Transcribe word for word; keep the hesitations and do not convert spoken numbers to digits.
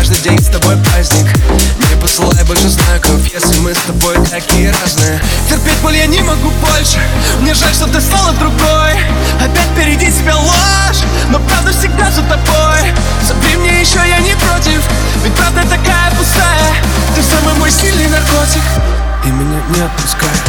каждый день с тобой праздник. Не посылай больше знаков, если мы с тобой такие разные. Терпеть боль я не могу больше, мне жаль, что ты стала другой. Опять впереди тебя ложь, но правда всегда за тобой. Забей мне еще, я не против, ведь правда такая пустая. Ты самый мой сильный наркотик, и меня не отпускай.